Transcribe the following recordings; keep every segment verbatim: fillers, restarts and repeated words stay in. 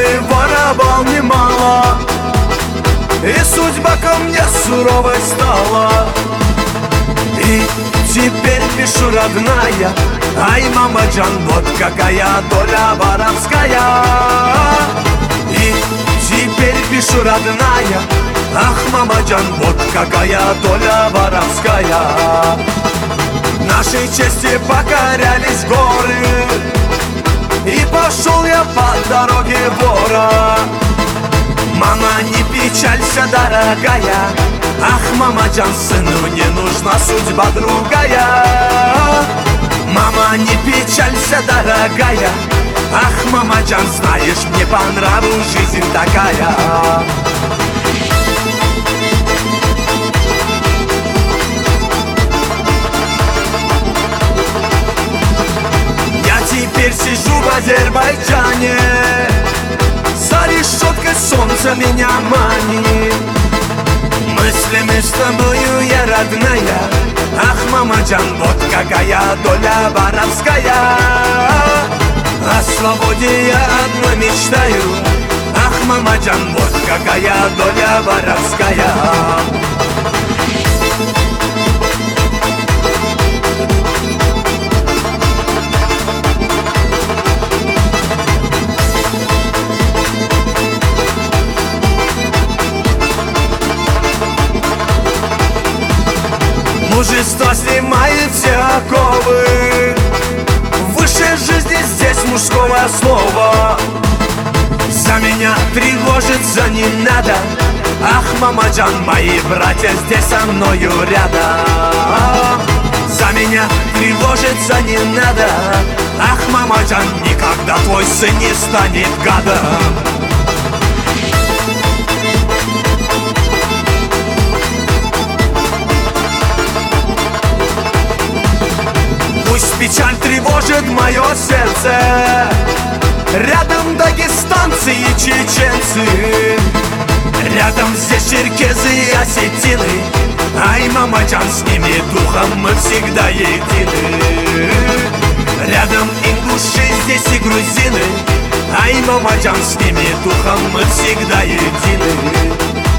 и воровал немало, и судьба ко мне суровой стала. И теперь пишу, родная: ай, мамаджан, вот какая доля воровская. И теперь пишу, родная: ах, мамаджан, вот какая доля воровская. Нашей чести покорялись горы, и пошел я по дороге вора. Мама, не печалься, дорогая, ах, мамаджан, сыну не нужна судьба другая. Мама, не печалься, дорогая, ах, мамаджан, знаешь, мне по нраву жизнь такая. Теперь сижу в Азербайджане, за решеткой солнце меня манит. Мыслями с тобою, я родная, ах, мамаджан, вот какая доля воровская. О свободе я одной мечтаю, ах, мамаджан, вот какая доля воровская. Мужество снимает все оковы, выше жизни здесь мужского слова. За меня тревожиться не надо, ах, мамаджан, мои братья здесь со мною рядом. За меня тревожиться не надо, ах, мамаджан, никогда твой сын не станет гадом. Пусть печаль тревожит мое сердце, рядом дагестанцы и чеченцы, рядом здесь черкезы и осетины. Ай, мамаджан, с ними духом мы всегда едины. Рядом ингуши, здесь и грузины. Ай, мамаджан, с ними духом мы всегда едины.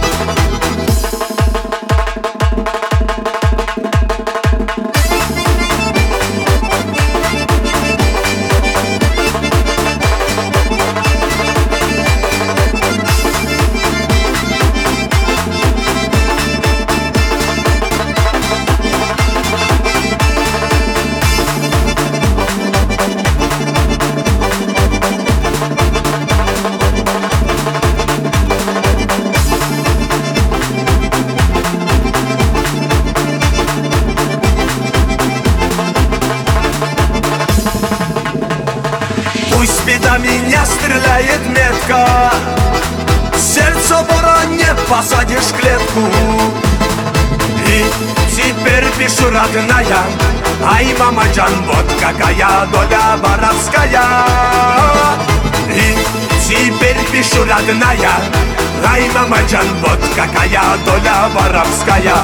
Пусть беда меня стреляет метко, сердце вора не посадишь в клетку. И теперь пишу, родная: ай, мамаджан, вот какая доля воровская. И теперь пишу, родная: ай, мамаджан, вот какая доля воровская.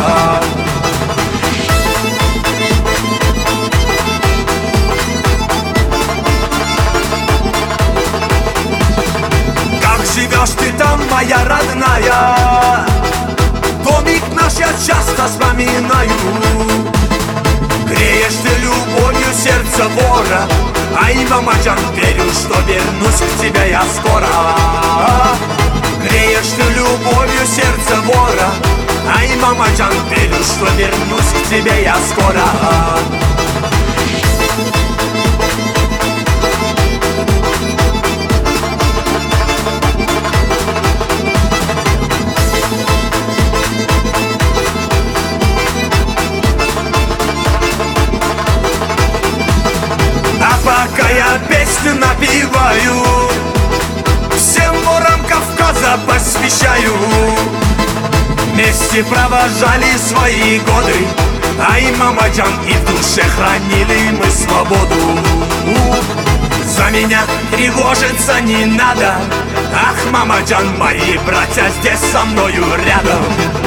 Живешь ты там, моя родная, домик наш я часто вспоминаю. Греешь ты любовью сердце вора, ай, мамаджан, верю, что вернусь к тебе я скоро. Греешь ты любовью сердце вора, ай, мамаджан, верю, что вернусь к тебе я скоро. Пока я песню напеваю, всем ворам Кавказа посвящаю. Вместе провожали свои годы, ай, мамаджан, и в душе хранили мы свободу. За меня тревожиться не надо, ах, мамаджан, мои братья здесь со мною рядом.